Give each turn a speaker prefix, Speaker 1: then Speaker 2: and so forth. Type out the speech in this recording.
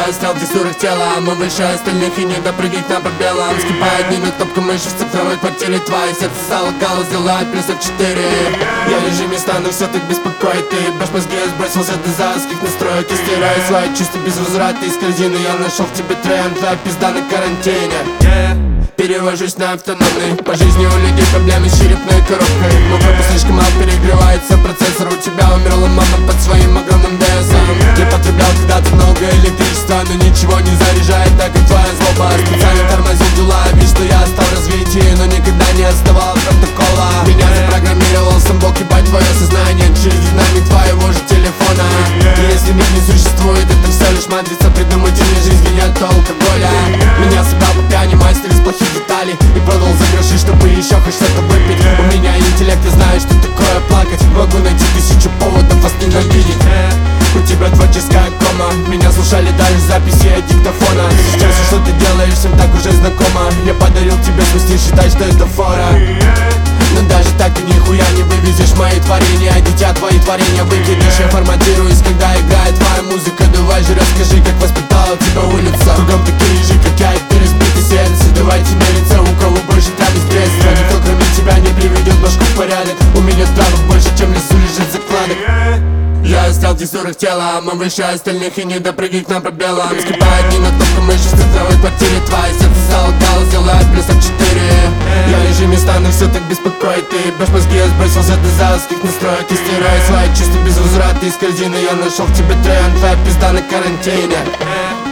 Speaker 1: Я стал в текстурах тела, мы выше остальных и не допрыгай к нам по белым. Скипает дни на кнопку мыши в цифровой квартире. Твое сердце стало голос, делает плюс F4. Я в режиме ста, но все так беспокоит. Ты башь мозги, я сбросился до заводских настроек. Я стираю свои чувства без возврата из корзины. Я нашел в тебе тренд, твоя пизда на карантине. Перевожусь на автономный. По жизни у людей проблемы с черепной коробкой. Мой корпус слишком мало, перегревается процессор. У тебя умерла мама под своим огромным весом. Я потреблял когда-то много электричества, но ничего не заряжает так, как твоя злоба. Специально тормозил дела, вижу, что я стал в развитии, но никогда не отставал от протокола. Меня запрограммировал сам Бог, ебать твое сознание через динамик твоего же телефона. И если мир не существует, это все лишь матрица придумательной жизни, нет алкоголя. Меня собрал по пьяни мастер из плохих деталей и продал за гроши, чтобы еще хоть что-то выпить. У меня интеллект, я знаю, что такое плакать. Могу найти 1000 поводов вас ненавидеть. У тебя творческая кома. Меня слушали даже записи от диктофона. Сейчас все, что ты делаешь, всем так уже знакомо. Я подарил тебе свой стиль, считай, что это фора. Но даже так ты нихуя не вывезешь мои творения. Дитя, твои творения выкидыш. Я форматируюсь, когда играет твоя музыка. Давай же расскажи, как воспитала тебя улица. Кругом такие же, как я, и ты разбитый сердце. Давайте мериться, у кого больше травит средства. Никто кроме тебя не приведет башку в порядок. У меня травок больше, чем в лесу лежит закладок. Я стал в текстурах тела, мы выше остальных и не допрыгай к нам по белым. Скипает дни на кнопку мыши в цифровой квартире. Твое сердце стало голос, делает плюс F4. Я в режиме ста, но все так беспокоит. Ты башь мозги, я сбросился до заводских настроек. Я стираю свои чувства без возврата из корзины. Я нашел в тебе тренд, твоя пизда на карантине.